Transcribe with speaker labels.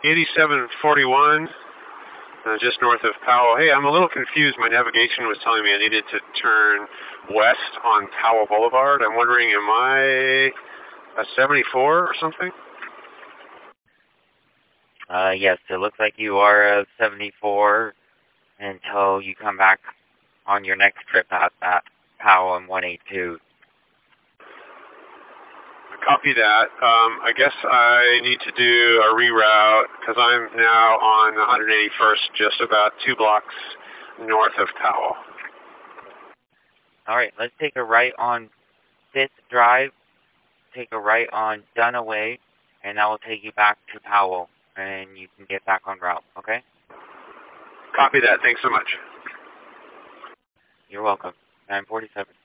Speaker 1: 8741, just north of Powell. Hey, I'm a little confused. My navigation was telling me I needed to turn west on Powell Boulevard. I'm wondering, am I a 74 or something?
Speaker 2: Yes, it looks like you are a 74 until you come back on your next trip out at Powell and 182.
Speaker 1: Copy that. I guess I need to do a reroute because I'm now on 181st, just about 2 blocks north of Powell.
Speaker 2: All right, let's take a right on 5th Drive, take a right on Dunaway, and that will take you back to Powell, and you can get back on route, okay?
Speaker 1: Copy that. Thanks so much.
Speaker 2: You're welcome. 947.